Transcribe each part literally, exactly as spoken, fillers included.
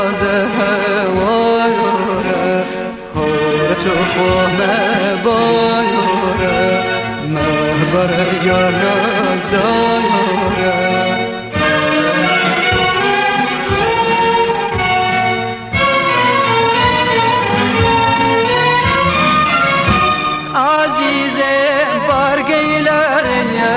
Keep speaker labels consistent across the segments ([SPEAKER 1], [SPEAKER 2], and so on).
[SPEAKER 1] ناز هواره حورت خامه بایاره مهبر یار ناز دایاره عزیزم برگیلرنیه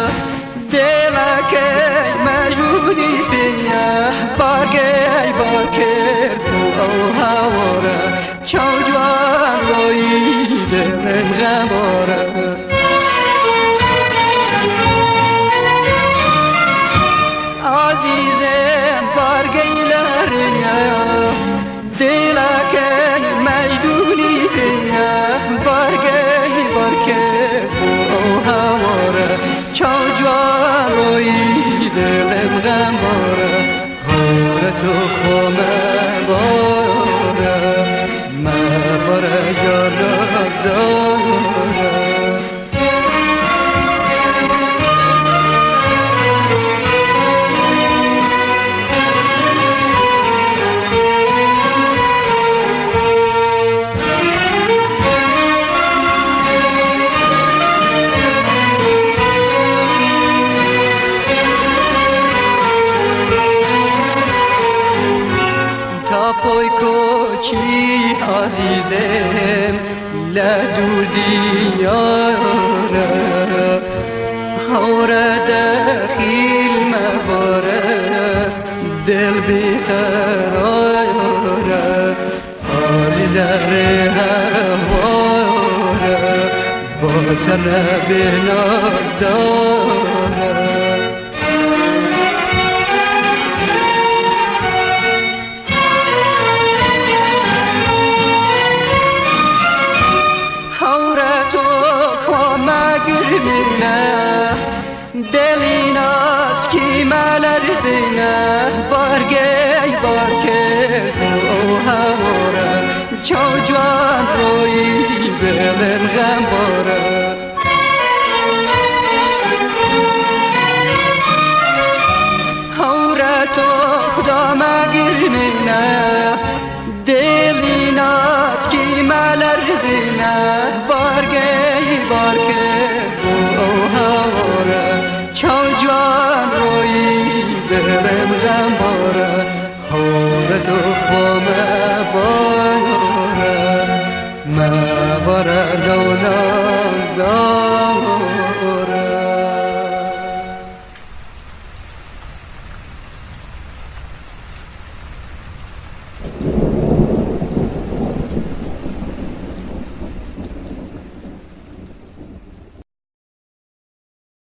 [SPEAKER 1] دلکه مجبوری دنیا برگی برکر تو او هواره چو جوان روی دلم غماره عزیزم برگیلرنیه دلکه مجبوری دنیا برگی برکر تو او هواره چو جوان روی دلم غماره تو خامه باره مهبره یار ناز داره پای کوچی عزیزم لدور دیاره هوره دخیل مباره دل بیقراره عزیز هواره با طلب ناز داره گرمینه دلی ناز کی ملرزینه بارگی بارکر او هواره چو جوان روی دلم غمباره هوره تو خدا مگرمینه دلی ناز کی ملرزینه بارگی بارکر چو جوان روی دلم غمباره حورت و